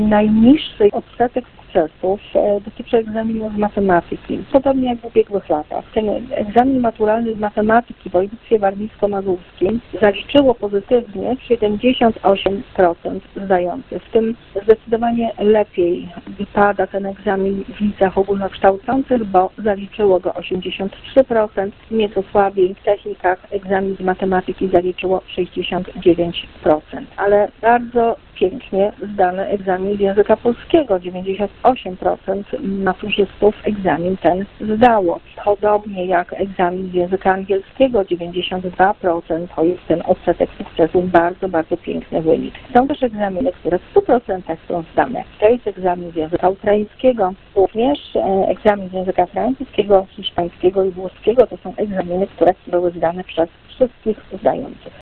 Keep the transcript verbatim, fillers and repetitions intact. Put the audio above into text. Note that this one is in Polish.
Najniższy odsetek sukcesów dotyczy egzaminu z matematyki. Podobnie jak w ubiegłych latach. Ten egzamin maturalny z matematyki w województwie warmińsko-mazurskim zaliczyło pozytywnie siedemdziesiąt osiem procent zdających. W tym zdecydowanie lepiej wypada ten egzamin w liceach ogólnokształcących, bo zaliczyło go osiemdziesiąt trzy procent. Nieco słabiej w technikach egzamin z matematyki zaliczyło sześćdziesiąt dziewięć procent. Ale bardzo pięknie zdany egzamin z języka polskiego. dziewięćdziesiąt osiem procent maturzystów egzamin ten zdało. Podobnie jak egzamin z języka angielskiego, dziewięćdziesiąt dwa procent to jest ten odsetek sukcesów, bardzo, bardzo piękny wynik. Są też egzaminy, które w stu procentach są zdane. To jest egzamin z języka ukraińskiego, również egzamin z języka francuskiego, hiszpańskiego i włoskiego. To są egzaminy, które były zdane przez wszystkich zdających.